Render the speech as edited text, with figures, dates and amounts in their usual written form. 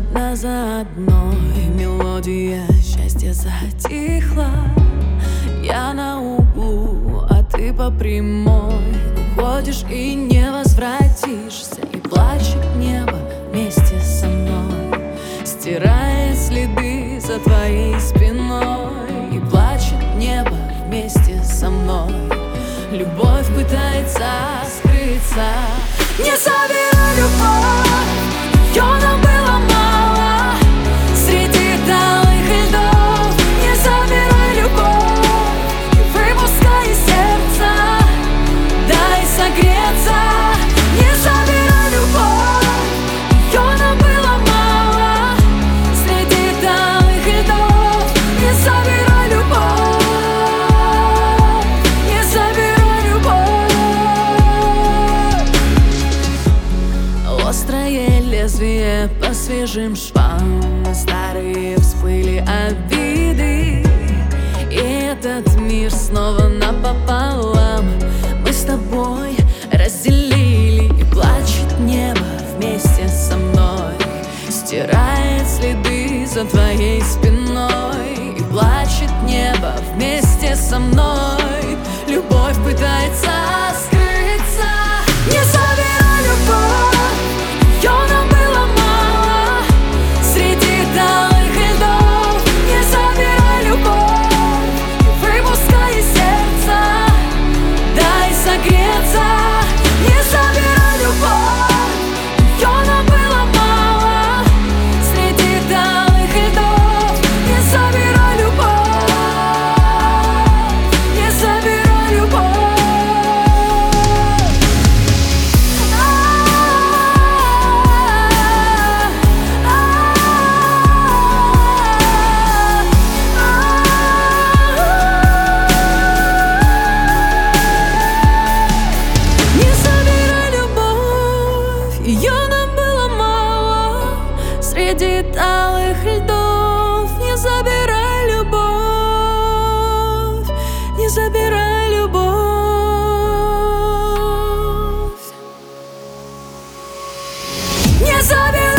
одна за одной мелодия счастья затихла. Я на углу, а ты по прямой. Уходишь и не возвратишься, и плачет небо вместе со мной, стирая следы за твоей спиной. И плачет небо вместе со мной. Любовь пытается скрыться. Не забирай любовь, ее нам было мало среди талых льдов. Не забирай любовь, не выпускай из сердца, дай согреться. Не забирай любовь, ее нам было мало среди талых льдов. Не забирай любовь, не забирай любовь. Острое лезвие по свежим швам, старые всплыли обиды, и этот мир снова напополам мы с тобой разделили. И плачет небо вместе со мной, стирает следы за твоей спиной. И плачет небо вместе со мной. Любовь пытается скрыться. Не забирай любовь, ее нам было мало среди талых льдов. Не забирай любовь, не выпускай из сердца, дай согреться. Не забирай любовь, ее нам было мало среди талых льдов. Не забирай любовь, не забирай любовь. Не забирай любовь, ее нам было мало среди талых льдов. Не забирай любовь, не забирай любовь. Не забирай.